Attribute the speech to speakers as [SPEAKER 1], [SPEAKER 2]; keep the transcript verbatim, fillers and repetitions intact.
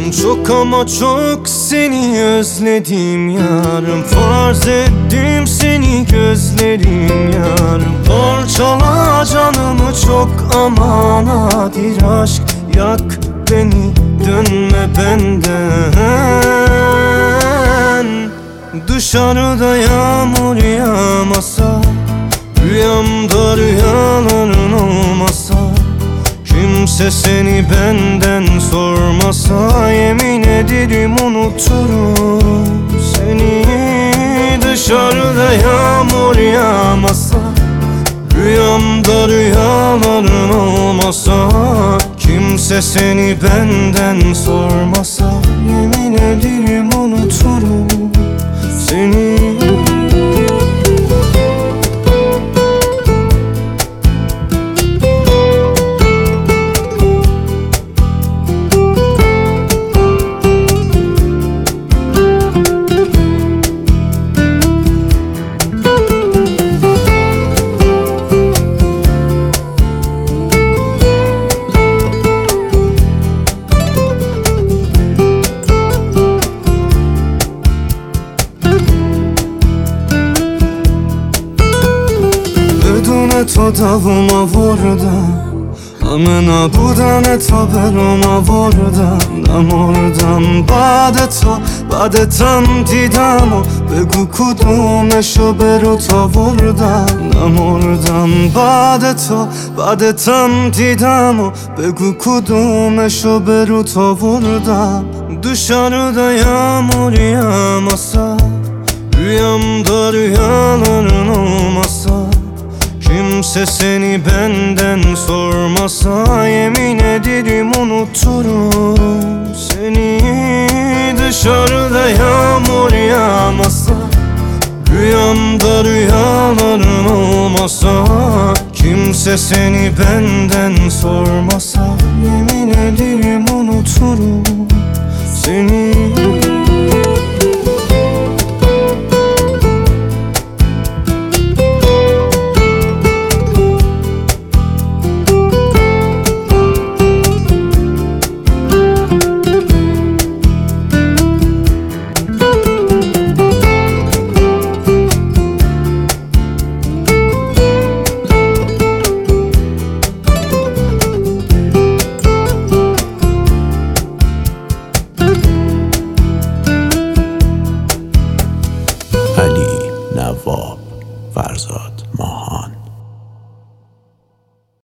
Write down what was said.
[SPEAKER 1] Çok ama çok seni özledim yarım. Farz ettim seni gözlerim yarım. Parçala canımı çok ama nadir aşk. Yak beni, dönme benden. Dışarıda yağmur yağmasa, rüyamda rüyaların olmasa, kimse seni benden sormasa, yemin ederim unuturum seni. Dışarıda yağmur yağmasa, rüyamda rüyaların olmasa, kimse seni benden sormasa, yemin ederim unuturum seni. To davuma vurdum, amena budane to beroma vurdم نمردم بعد تو بعد تم دیدم و بگو کدومشو برو تا وردم نمردم بعد تو بعد تم دیدم و بگو کدومشو برو تا وردم Dışarıda yağmur yağmasa, rüyamda rüyaların olmasa, kimse seni benden sormasa, yemin ederim unuturum seni. Dışarıda yağmur yağmasa, rüyamda rüyaların olmasa, kimse seni benden sormasa, yemin ederim unuturum seni.
[SPEAKER 2] علی نواب فرزاد ماهان.